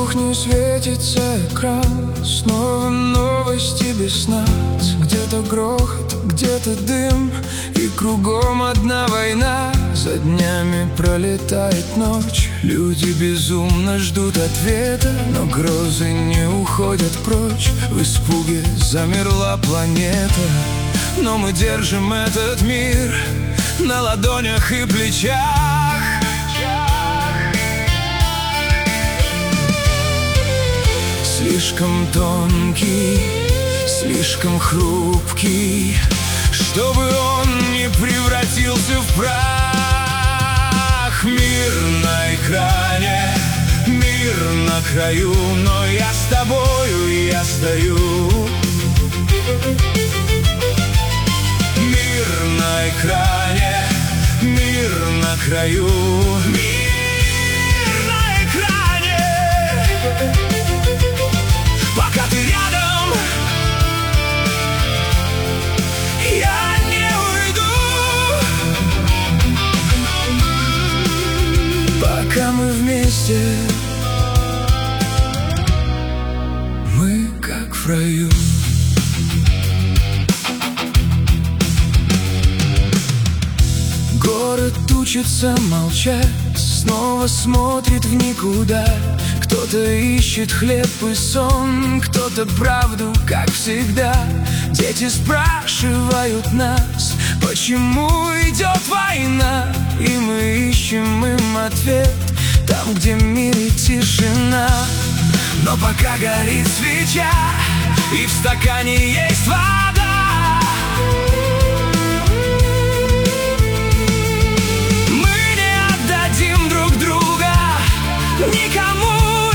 кухне светится экран, снова новости без нас. Где-то грохот, где-то дым, и кругом одна война. За днями пролетает ночь, люди безумно ждут ответа, но грозы не уходят прочь. В испуге замерла планета, но мы держим этот мир на ладонях и плечах. Слишком тонкий, слишком хрупкий, чтобы он не превратился в прах. Мир на экране, мир на краю, но я с тобою, я стою. Мир на экране, мир на краю, мир на экране. Пока ты рядом, я не уйду. Пока мы вместе, мы как в раю. Город учится молчать, снова смотрит в никуда. Кто-то ищет хлеб и сон, кто-то правду, как всегда. Дети спрашивают нас, почему идет война, и мы ищем им ответ там, где в мире тишина. Но пока горит свеча, и в стакане есть вода, мы не отдадим друг друга никому.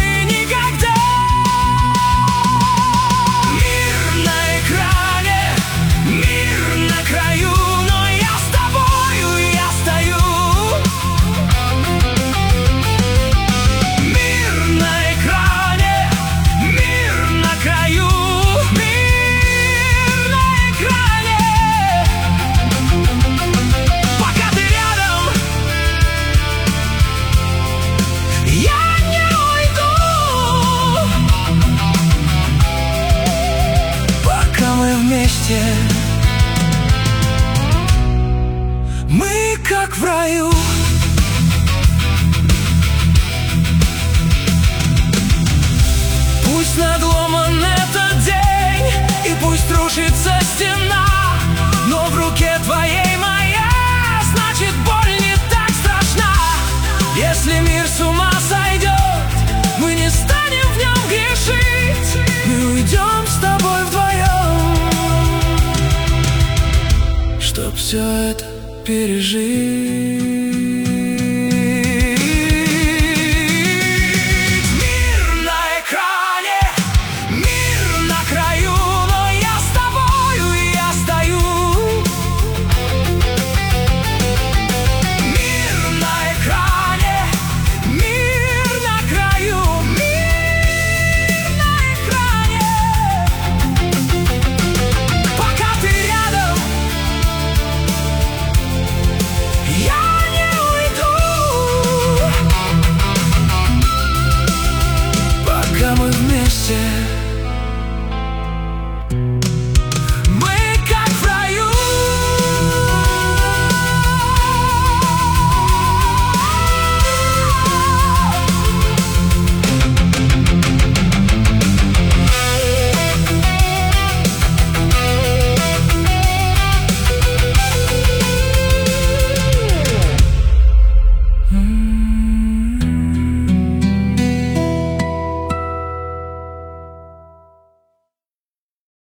Мы как в раю. Пусть надломан этот день, и пусть рушится стена, но в руке твоей моя, значит боль не так страшна. Если мир с ума сойдет, мы не станем в нем грешить, мы уйдем с тобой вдвоем, чтоб все это пережить. Мир на экране, мир на краю, но я с тобою, я стою. Мир на экране, мир на краю, мир на экране. Пока ты рядом, я не уйду. Пока мы вместе,